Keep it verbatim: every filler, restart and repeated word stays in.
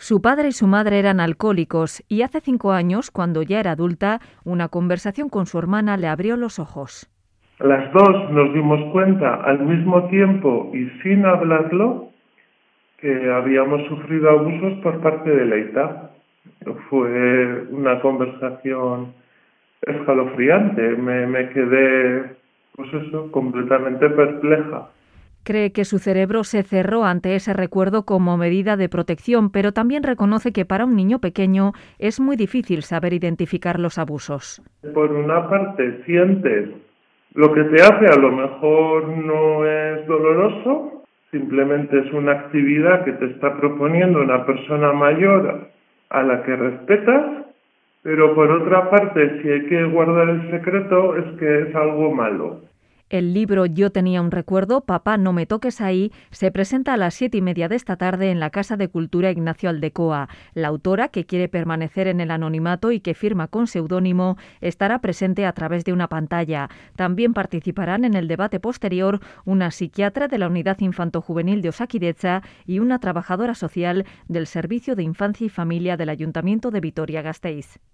Su padre y su madre eran alcohólicos y hace cinco años, cuando ya era adulta, una conversación con su hermana le abrió los ojos. Las dos nos dimos cuenta al mismo tiempo y sin hablarlo que habíamos sufrido abusos por parte de Leita. Fue una conversación escalofriante. Me, me quedé, pues eso, completamente perpleja. Cree que su cerebro se cerró ante ese recuerdo como medida de protección, pero también reconoce que para un niño pequeño es muy difícil saber identificar los abusos. Por una parte sientes lo que te hace, a lo mejor no es doloroso, simplemente es una actividad que te está proponiendo una persona mayor a la que respetas, pero por otra parte, si hay que guardar el secreto, es que es algo malo. El libro Yo tenía un recuerdo, Papá, no me toques ahí, se presenta a las siete y media de esta tarde en la Casa de Cultura Ignacio Aldecoa. La autora, que quiere permanecer en el anonimato y que firma con seudónimo, estará presente a través de una pantalla. También participarán en el debate posterior una psiquiatra de la Unidad Infanto-Juvenil de Osakidetza y una trabajadora social del Servicio de Infancia y Familia del Ayuntamiento de Vitoria-Gasteiz.